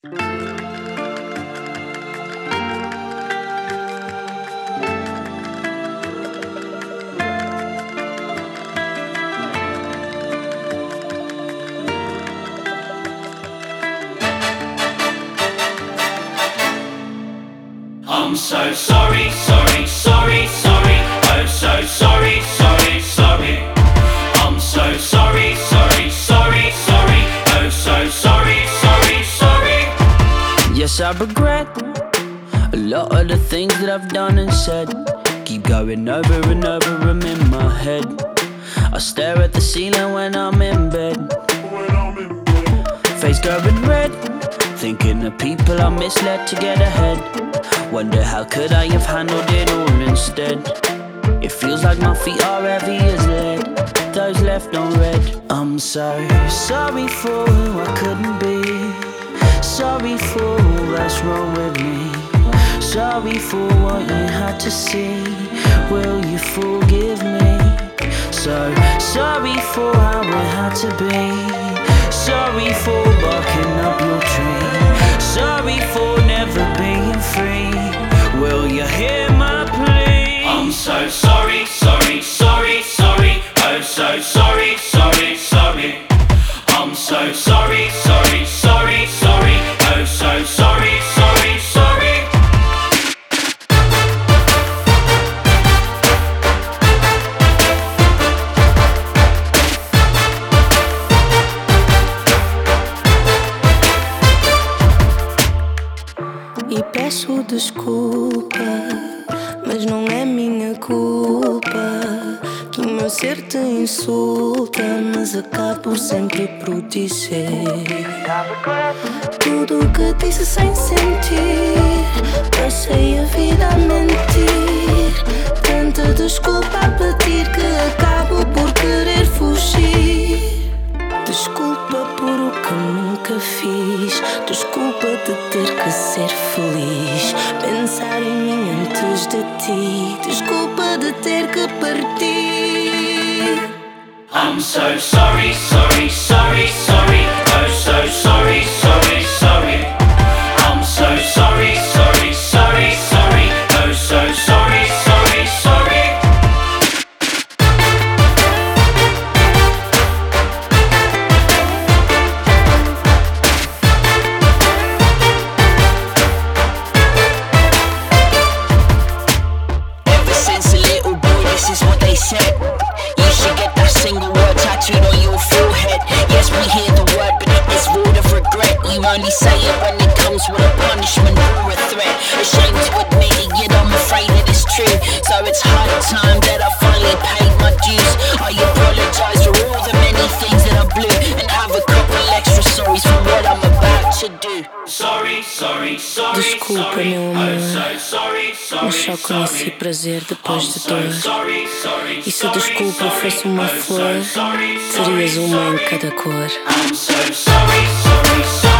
I'm so sorry, sorry, sorry, sorry. Oh, so sorry, sorry, sorry. I'm so sorry, sorry, sorry, sorry. Oh, so sorry, sorry, sorry. Yes, I regret a lot of the things that I've done and said. Keep going over and over them in my head. I stare at the ceiling when I'm in bed. Face going red, thinking of people I misled to get ahead. Wonder how could I have handled it all instead. It feels like my feet are heavy as lead, those left on red. I'm so sorry for who I couldn't be. Sorry for all that's wrong with me. Sorry for what you had to see. Will you forgive me? So sorry for how it had to be. Sorry for barking up your tree. Sorry for never being free. Will you hear my plea? I'm so sorry, sorry, sorry, sorry. Oh, so sorry, sorry, sorry. I'm so sorry, sorry, sorry, sorry. Oh, so sorry, sorry, sorry. E peço desculpa, mas não é minha culpa que o meu ser te insulta, mas acabo sempre por dizer tudo o que disse sem sentir. Passei a vida a mentir, tanta desculpa a pedir que acabo por querer fugir. Desculpa por o que nunca fiz. Desculpa de ter que ser feliz. Pensar em mim antes de ti. Desculpa de ter que partir. I'm so sorry, sorry, sorry, sorry. Oh, so sorry, sorry, sorry. I'm so sorry, sorry, sorry, sorry. Oh, so sorry, sorry, sorry. Ever since a little boy, this is what they said. You should get that single word tattooed on your forehead. Yes, we hear the word, but it is void of regret. You only say it when it comes with a punishment or a threat. Ashamed to admit it, yet I'm afraid it is true. So it's high time that I finally paid my dues. I apologize for all the many things that I blew, and have a couple extra sorries for what I'm about to do. Sorry, sorry, sorry, Desculpa, sorry. meu Oh, amor, so sorry, sorry, mas só conheci sorry. prazer depois I'm de so dor. sorry, sorry, E se a desculpa sorry, fosse uma sorry. flor, Oh, so sorry, terias sorry, uma em sorry. cada cor. I'm so sorry, sorry, sorry.